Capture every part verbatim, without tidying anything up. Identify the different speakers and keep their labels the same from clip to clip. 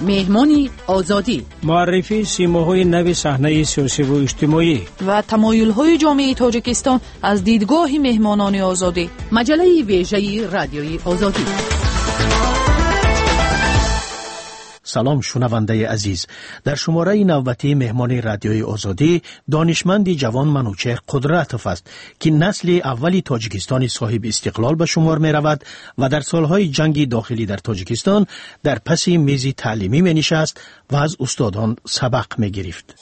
Speaker 1: مهمانی آزادی،
Speaker 2: معرفی سیماهای نو صحنه سیاسی و اجتماعی
Speaker 3: و تمایل‌های جامعه تاجیکستان از دیدگاه مهمانان آزادی.
Speaker 1: مجله ویژه رادیوی آزادی.
Speaker 4: سلام شنونده عزیز، در شماره نوبتی مهمان رادیوی آزادی دانشمند جوان منوچهر قدرتوف است که نسل اولی تاجیکستانی صاحب استقلال به شمار می رود و در سالهای جنگ داخلی در تاجیکستان در پس میز تعلیمی می نشست و از استادان سبق می گرفت.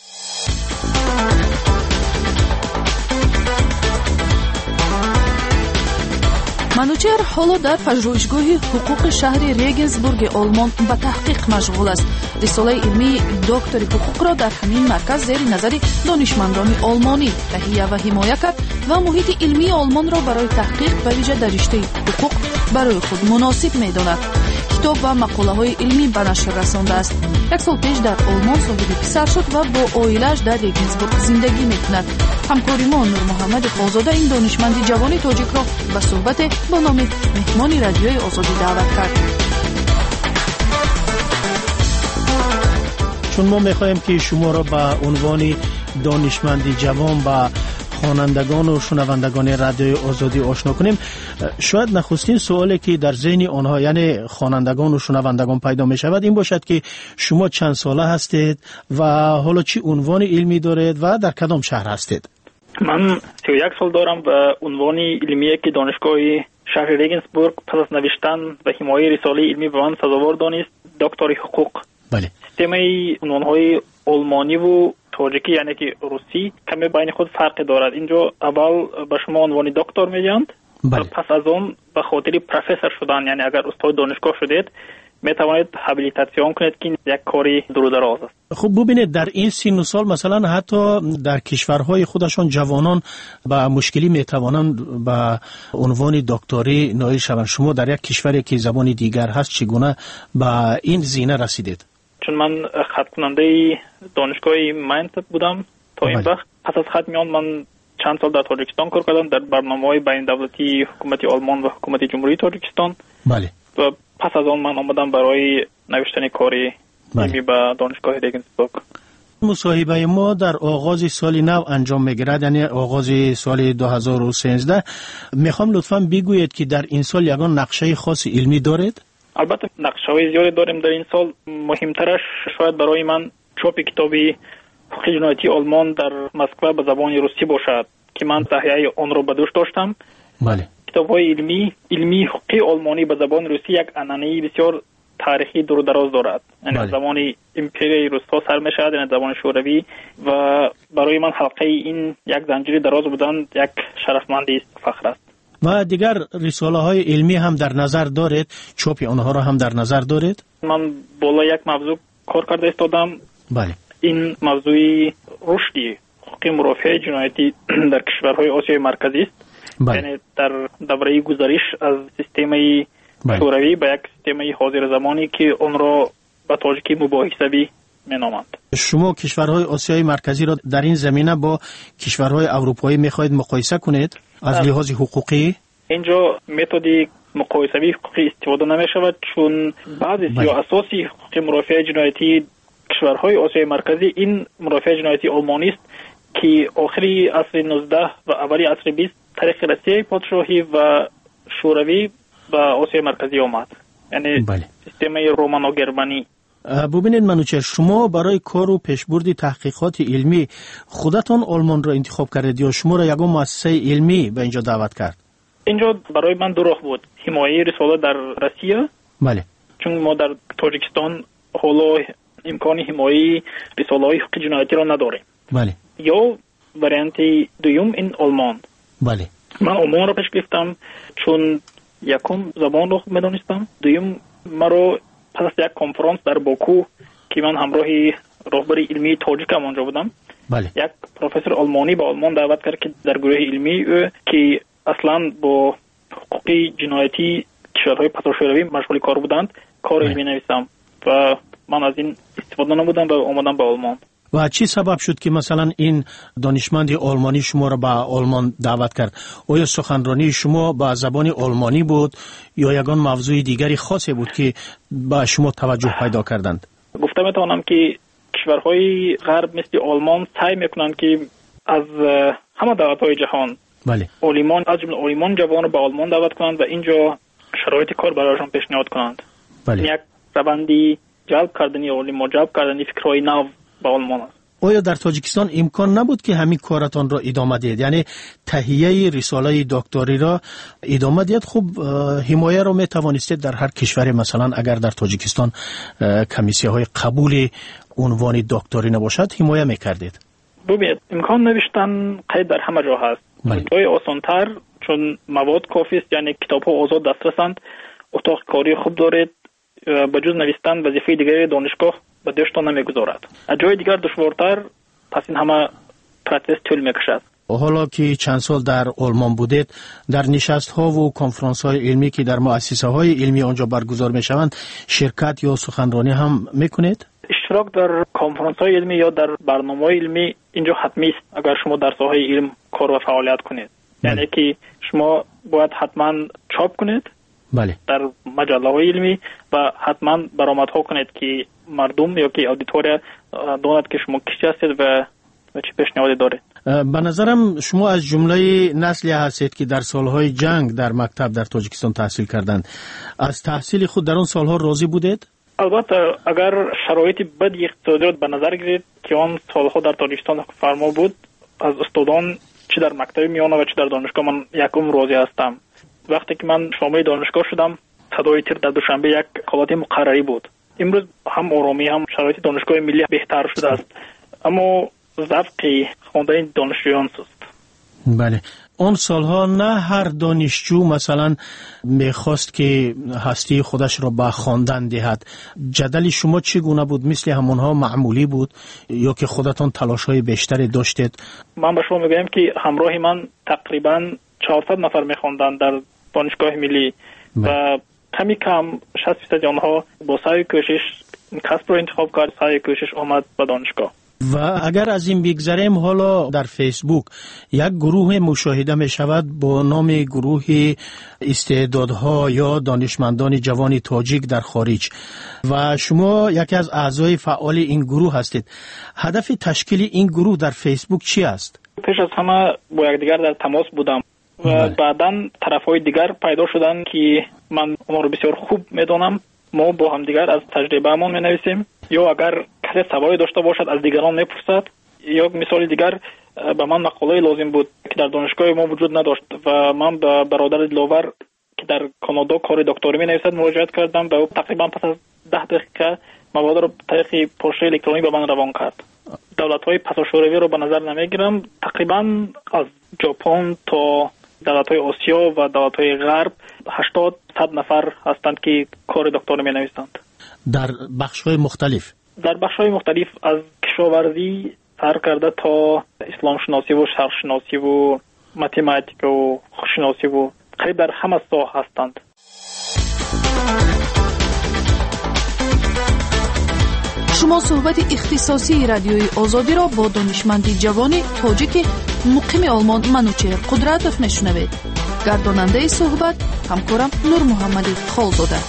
Speaker 3: منوچهر حالا در پژوهشگاه حقوق شهر ریگنسبورگ آلمان به تحقیق مشغول است. رساله علمی دکتر حقوق را در همین مرکز زیر نظر دانشمندان آلمانی تهیه و حمایت کرد و محیط علمی آلمان را برای تحقیق و ویژه در رشته حقوق برای خود مناسب می‌داند. کتاب و مقاله های علمی به نشر رسانده است. یک سال پیش در آلمان صاحب پسر شد و با عائله‌اش در ریگنسبورگ زندگی می‌کند. همکاری ما نور محمد خالزاده این دانشمند جوان تاجیک را به صحبت با نام مهمان رادیوی آزادی دعوت کرد.
Speaker 4: چون ما می‌خواهیم که شما را به عنوان دانشمند جوان با خوانندگان و شنوندگان رادیوی آزادی آشنا کنیم، شاید نخستین سوالی که در ذهن آنها یعنی خوانندگان و شنوندگان پیدا می شود این باشد که شما چند ساله هستید و حالا چی عنوان علمی دارید و در کدام شهر هستید؟
Speaker 5: من سی و یک سال دارم و عنوان علمی که دانشگاه شهر ریگنسبورگ پس از نوشتن و حمایت رساله علمی به من سزاوار دانست دکتر حقوق.
Speaker 4: بله.
Speaker 5: سیستم عنوان‌های آلمانی و تاجیکی یعنی که روسی کمی بین خود فرق دارد. اینجا اول به شما عنوان دکتر میگویند و پس از اون به خاطر پروفسور شدن یعنی اگر استاد دانشگاه شدید می توانید هابیلیتاسیون کنید که یک کاری دور دراز است.
Speaker 4: خب ببینید در این سن و سال مثلا حتی در کشورهای خودشان جوانان با مشکلی می توانند به عنوان دکتری نایل شوند. شما در یک کشوری که زبان دیگر هست چگونه به این زینه رسیدید؟
Speaker 5: چون من خط کننده دانشگاه ماینت بودم تا این وقت. پس از ختم آن من چند سال در تاجیکستان کار کردم در برنامه‌های بین دولتی حکومت آلمان و حکومت جمهوری تاجیکستان.
Speaker 4: بله.
Speaker 5: و پس از آن من آمدم برای نوشتن کاری علمی به دانشگاه ریگنسبورگ.
Speaker 4: مصاحبه ما در آغاز سال نو انجام میگیرد یعنی آغاز سال دو هزار و سیزده. میخوام لطفاً بگویید که در این سال یگان نقشه خاص علمی دارید؟
Speaker 5: البته نقشه‌های زیادی داریم در این سال. مهمترش شاید برای من چاپ کتابی حقوق جنایتی آلمان در مسکو به زبان روسی باشد که من تهیه آن را به دوش داشتم.
Speaker 4: بله.
Speaker 5: کتاب‌های علمی علمی حقوق آلمانی به زبان روسی یک عنعنه بسیار تاریخی دور دراز دارد. یعنی بله. زمان امپرای روس‌ها سر می‌شود یعنی زبان شوروی و برای من حلقه این یک زنجیر دراز بودن یک شرفمندی است، فخر است.
Speaker 4: و دیگر رساله های علمی هم در نظر دارید؟ چاپ آنها را هم در نظر دارید؟
Speaker 5: من بالا یک موضوع کار کرده استادم.
Speaker 4: بله.
Speaker 5: این موضوع رشد حقوق مرافع جنایتی در کشورهای آسیای مرکزی است.
Speaker 4: بله.
Speaker 5: یعنی در دوره گذشته از سیستم شوروی به یک سیستم حاضر زمانی که اون را به تاجیکی مباحثه‌ای مینامند.
Speaker 4: شما کشورهای آسیای مرکزی را در این زمینه با کشورهای اروپایی می‌خواهید مقایسه کنید از لحاظ حقوقی؟
Speaker 5: اینجا متد مقایسه‌ای حقوقی استفاده نمی‌شود چون بعضی یا اساسی حقوق مرافع جنایتی کشورهای آسیای مرکزی این مرافع جنایتی آلمانی است که آخری عصر نوزده و اولی عصر بیست طریق روسیه پادشاهی و شوروی و آسیای مرکزی آمد. یعنی
Speaker 4: بله.
Speaker 5: سیستم رومانو گرمانی.
Speaker 4: ببینید منوچهر، شما برای کار و پیشبرد تحقیقات علمی خودتان آلمان را انتخاب کردید یا شما را یگان مؤسسه علمی به اینجا دعوت کرد؟
Speaker 5: اینجا برای من دو راه بود. حمایت رساله در روسیه.
Speaker 4: بله.
Speaker 5: چون ما در تاجیکستان حالا امکان حمایت رساله‌های حقوق جنایتی را نداریم.
Speaker 4: بله.
Speaker 5: یا وریانت دوم این آلمان.
Speaker 4: بله.
Speaker 5: من آلمان را پیش گرفتم چون یکم زبان را خوب می‌دانستم. دوم مرا پس از یک کنفرانس در باکو که من همراه راهبر علمی تاجیک هم آنجا بودم.
Speaker 4: بله.
Speaker 5: یک پروفسور آلمانی به آلمان دعوت کرد که در گروه علمی او که اصلا با حقوق جنایتی کشورهای پساشوروی مشغول کار بودند کار علمی نویسم و من از این استفاده نمودم و آمدم به آلمان.
Speaker 4: و چی سبب شد که مثلا این دانشمند آلمانی شما را به آلمان دعوت کرد؟ آیا سخنرانی شما به زبان آلمانی بود یا یگان موضوع دیگری خاصی بود که به شما توجه پیدا کردند؟
Speaker 5: گفته میتوانم که کشورهای غرب مثل آلمان سعی میکنند که از همه دولت‌های جهان
Speaker 4: بله
Speaker 5: عالمان از جمله عالمان جوان رو به آلمان دعوت کنند و اینجا شرایط کار برایشان پیشنهاد کنند.
Speaker 4: بله.
Speaker 5: یک روندی جلب کردنی عالمان، جلب کردنی فکرهای نو به آلمان است.
Speaker 4: آیا در تاجیکستان امکان نبود که همین کارتان را ادامه دهید؟ یعنی تهیه رساله دکتری را ادامه دهید؟ خب حمایه را می توانستید در هر کشور، مثلا اگر در تاجیکستان کمیسیه های قبول عنوان دکتری نباشد حمایه میکردید؟
Speaker 5: ببینید امکان نوشتن قید در همه جا هست. جای آسانتر چون مواد کافی است، یعنی کتاب ها آزاد دسترسند، اتاق کاری خوب دارید، به جز نوشتن وظیفه دیگری دانشگاه به دشتان نمیگذارد. از جای دیگر دشوارتر، پس این همه پروسس طول میکشد.
Speaker 4: حالا که چند سال در آلمان بودید، در نشست ها و کنفرانس های علمی که در مؤسسه های علمی آنجا برگزار می شوند شرکت یا سخنرانی هم میکنید؟
Speaker 5: اشتراک در کنفرانس های علمی یا در برنامه های علمی اینجا حتمی است اگر شما در ساحه علم کار و فعالیت کنید. بله. یعنی که شما باید حتما چاپ کنید
Speaker 4: بله.
Speaker 5: در مجله های علمی و حتما برآمدها کنید که مردم یا که اودیتوریا داند که شما کسی هستید و چه پیشنهادی دارید.
Speaker 4: به نظرم شما از جمله نسلی هستید که در سالهای جنگ در مکتب در تاجیکستان تحصیل کردند. از تحصیل خود در اون سالها راضی بودید؟
Speaker 5: البته اگر شرایط بد اقتصادی به نظر گیرید که آن سالها در تاجیکستان فرما بود، از استادان چه در مکتب میانه و چه در دانشگاه من یکم راضی هستم. وقتی که من شامل دانشگاه شدم، صدای تیر در دوشنبه یک حالت مقرری بود. امروز هم آرامی هم شرایط دانشگاه ملی بهتر شده است، اما ذوق خواندن دانشجویان سست.
Speaker 4: بله. اون سالها نه هر دانشجو مثلا میخواست که هستی خودش را به خواندن دهد. جدل شما چگونه بود؟ مثل همونها معمولی بود یا که خودتان تلاش‌های بیشتری داشتید؟
Speaker 5: من به شما میگم که همراه من تقریبا چهارصد نفر میخواندن در دانشگاه ملی و کمی کم شصت درصد آنها با سعی کوشش کسب را انتخاب کرد، سعی کوشش آمد به دانشگاه.
Speaker 4: و اگر از این بگذریم، حالا در فیسبوک یک گروه مشاهده می شود با نام گروه استعدادها یا دانشمندان جوان تاجیک در خارج و شما یکی از اعضای فعال این گروه هستید. هدف تشکیل این گروه در فیسبوک چی است؟
Speaker 5: پیش از همه با یکدیگر در تماس بودم و بعداً طرفهای دیگر پیدا شدن که من اونها رو بسیار خوب میدونم. ما با هم دیگر از تجربه ما می نویسیم، یا اگر کسی سوال داشته باشد از دیگران میپرسد، یا مثال دیگر به من مقاله لازم بود که در دانشگاه ما وجود نداشت و من به برادر دلاور که در کانادا کار دکتری می نویسد مراجعت کردم و تقریبا پس از ده دقیقه مواد رو طریق پوسته الکترونیک به من روان کرد. دولت‌های پساشوروی رو به نظر نمیگیرم، تقریبا از ژاپن تا دولت‌های آسیا و دولت‌های غرب هشتاد صد نفر هستند که کار دکتری می نویسند
Speaker 4: در بخش‌های مختلف. در
Speaker 5: بخش‌های مختلف از کشاورزی سر کرده تا اسلام شناسی و شرق شناسی و متماتیک و شناسی و خیلی در همه ساحه هستند.
Speaker 3: شما صحبت اختصاصی رادیوی آزادی را با دانشمند جوان تاجیک مقیم آلمان منوچهر قدرتوف میشنوید. گرداننده صحبت همکارم نور محمدی خالزاده.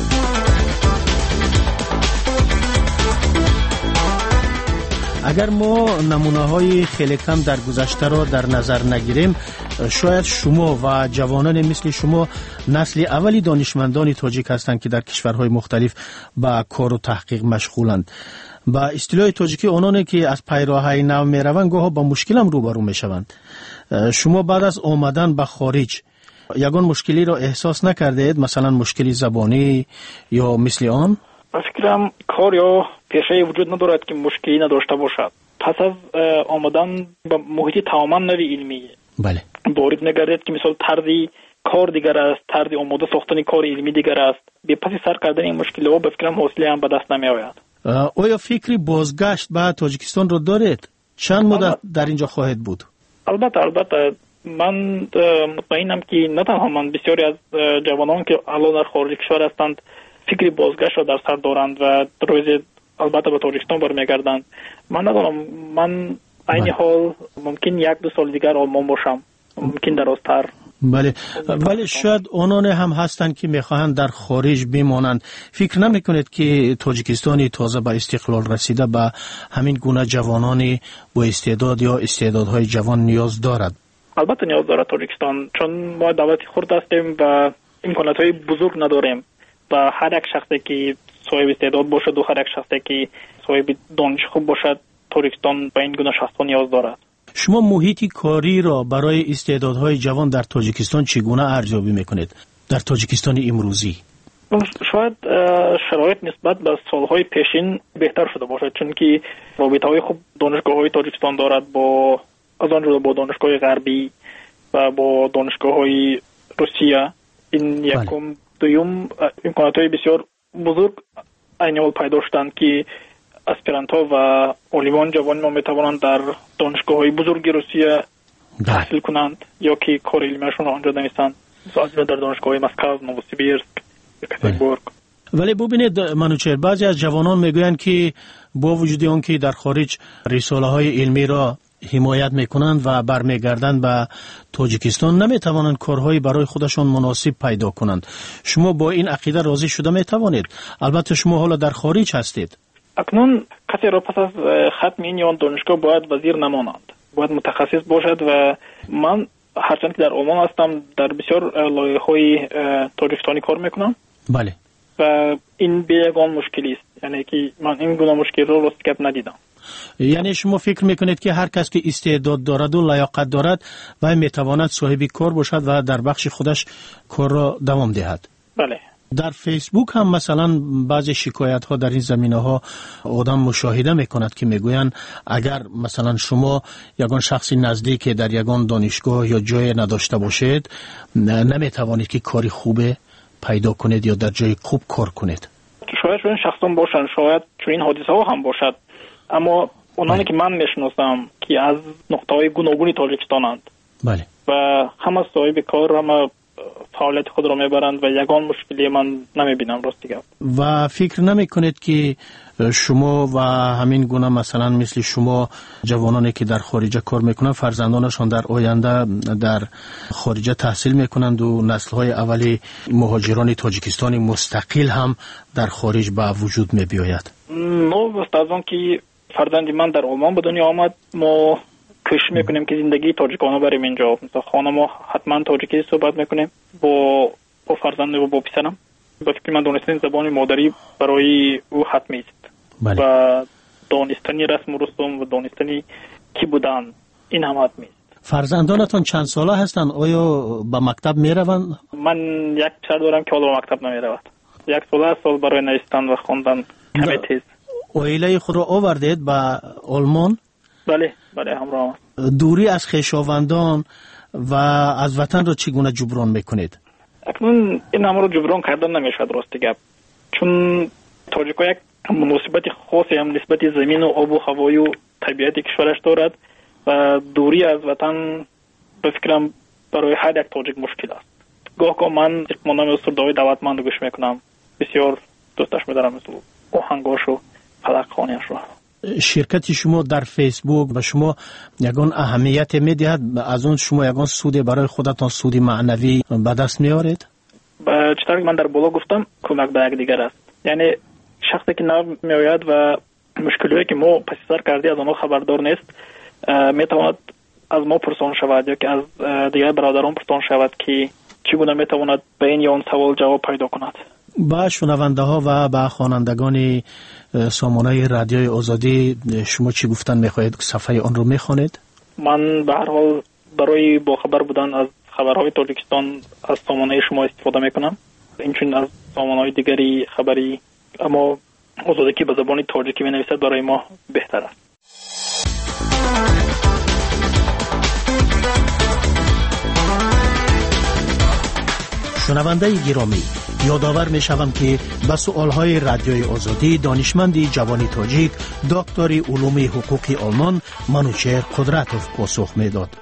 Speaker 4: اگر ما نمونه‌های خیلی کم در گذشته را در نظر نگیریم، شاید شما و جوانان مثل شما نسل اولی دانشمندان تاجیک هستند که در کشورهای مختلف با کار و تحقیق مشغولند. با اصطلاح تاجیکی آنانی که از پیراههای نو میروند گاهی با مشکل هم روبرو میشوند. شما بعد از آمدن به خارج یگان مشکلی را احساس نکردید؟ مثلا مشکلی زبانی یا مثل آن؟
Speaker 5: فکرم کار یا پیشه وجود ندارد که مشکلی نداشته باشد. پس از آمدن به محیط تماما نوی علمی
Speaker 4: بله
Speaker 5: وارد نگردید که مثلا طرزی کار دیگر است، طرز آماده ساختن کار علمی دیگر است. به پس سر کردن این مشکل‌ها به فکرم حوصله هم به دست نمی آید.
Speaker 4: آیا فکری بازگشت به تاجیکستان رو دارید؟ چند مدت در اینجا خواهد بود؟
Speaker 5: البته البته من مطمئنم که نه تنها من، بسیاری از جوانان که الان در خارج کشور هستند فکری بازگشت را در سر دارند و روز البته به تاجیکستان برمیگردند. من ندارم، من این حال ممکن یک دو سال دیگر آلمان باشم، ممکن درازتر.
Speaker 4: بله، ولی شاید اونان هم هستند که میخواهند در خارج بمانند. فکر نمیکنید که تاجیکستانی تازه به استقلال رسیده به همین گونه جوانانی با استعداد یا استعدادهای جوان نیاز دارد؟
Speaker 5: البته نیاز دارد تاجیکستان، چون ما دولتی خرد هستیم و امکاناتهای بزرگ نداریم و هر یک شخصی که صاحب استعداد باشد و هر یک شخصی که صاحب دانش خوب باشد، تاجیکستان به این گونه شخصان نیاز دارد.
Speaker 4: شما محیط کاری را برای استعدادهای جوان در تاجیکستان چگونه ارزیابی میکنید در تاجیکستان امروزی؟
Speaker 5: شاید شرایط نسبت به سالهای پیشین بهتر شده باشد، چون که رابطه‌های خوب دانشگاه‌های تاجیکستان دارد با از آن جدا با دانشگاه غربی و با دانشگاه‌های روسیه. این یکم. دوم، امکانات‌های بسیار بزرگ این حال پیدا شدند که اسپرانت‌ها و عالمان جوان ما می‌توانند در دانشگاه‌های بزرگ روسیه تحصیل کنند یا که کار علمیشون را آنجا دانستند، مثلا در دانشگاه مسکو، نووسیبیرسک، یکاترینبورگ.
Speaker 4: ولی ببینید منوچهر، بعضی از جوانان میگویند که با وجود آن که در خارج رساله‌های علمی را حمایت میکنند و برمیگردند به تاجیکستان، نمیتوانند کارهایی برای خودشان مناسب پیدا کنند. شما با این عقیده راضی شده میتوانید؟ البته شما حالا در خارج هستید.
Speaker 5: اکنون کسی را پس از ختم این یا دانشگاه باید وزیر نمانند، باید متخصص باشد و من هرچند که در عمان هستم در بسیار لایحه‌های تاجیکستانی کار میکنم.
Speaker 4: بله.
Speaker 5: و این به یگان مشکلی است، یعنی که من این گونه مشکل رو راستگپ ندیدم.
Speaker 4: یعنی شما فکر میکنید که هر کس که استعداد دارد و لیاقت دارد و میتواند صاحب کار باشد و در بخش خودش کار را دوام دهد؟
Speaker 5: بله.
Speaker 4: در فیسبوک هم مثلا بعضی شکایت ها در این زمینه ها آدم مشاهده میکند که میگویند اگر مثلا شما یگان شخصی نزدیک در یگان دانشگاه یا جای نداشته باشید، نمیتوانید که کاری خوبه پیدا کنید یا در جای خوب کار کنید.
Speaker 5: شاید چون شخصان باشند، شاید چون این حادثه ها هم باشد، اما اونانی که من میشناسم که از نقطه های گوناگونی تاجیکستانند.
Speaker 4: بله. و
Speaker 5: همه صاحب کار، همه فعالیت خود را میبرند و یگان مشکلی من نمیبینم راستی گفت. و
Speaker 4: فکر نمی کنید که شما و همین گونه مثلا مثل شما جوانانی که در خارجه کار میکنند فرزندانشان در آینده در خارجه تحصیل میکنند و نسل‌های اولی مهاجران تاجیکستانی مستقل هم در خارج به وجود میبیاید؟
Speaker 5: نو است از اون که فرزند من در عمان به دنیا آمد، ما کوشش میکنیم که زندگی تاجیکانه بریم اینجا. مثلا خانه ما حتما تاجیکی صحبت میکنیم با با فرزند و با پسرم. با فکر من دانستن زبان مادری برای او حتمی است. بله. و دانستنی رسم و رسوم و دانستنی کی بودن این هم حتمی است.
Speaker 4: فرزندانتان چند ساله هستند؟ آیا به مکتب میروند؟
Speaker 5: من یک پسر دارم که حالا به مکتب نمیرود. یک سال سال برای نوشتن و خواندن کمی تیز. عائله
Speaker 4: خود را آوردید به آلمان؟
Speaker 5: بله بله همراه.
Speaker 4: دوری از خویشاوندان و از وطن را چگونه جبران میکنید؟
Speaker 5: اکنون این همه رو جبران کردن نمیشد راستی گپ، چون تاجیک‌ها یک مناسبت خاصی هم نسبت زمین و آب و هوای و طبیعت کشورش دارد و دوری از وطن به فکرم برای هر یک تاجیک مشکل است. گاه گاه من مانم صدای دعوتمند گوش میکنم، بسیار دوستش میدارم، مثل آهنگاش و فلقخانیش رو.
Speaker 4: شرکت شما در فیسبوک و شما یگان اهمیت میدهد، از اون شما یگان سود برای خودتان سود معنوی به دست میارید؟
Speaker 5: چطور من در بالا گفتم کمک به یک دیگر است. یعنی شخصی که نو میآید و مشکلی که ما پس سر کردی از آنها خبردار نیست، میتواند از ما پرسان شود یا که از دیگر برادران پرسان شود که چگونه میتواند به این یا اون سوال جواب پیدا کند.
Speaker 4: با شنونده ها و با خوانندگان سامانه رادیوی آزادی شما چی گفتن میخواهید؟ صفحه آن رو میخوانید؟
Speaker 5: من به هر حال برای باخبر بودن از خبرهای تاجیکستان از سامانه شما استفاده میکنم، اینچون از سامانه دیگری خبری اما آزادی که به زبان تاجیکی بنویسد برای ما بهتر است.
Speaker 4: شنونده گرامی، یادآور می شوم که به سؤالهای رادیوی آزادی دانشمندی جوانی تاجیک دکتر علوم حقوقی آلمان منوچهر قدرتوف پاسخ می داد.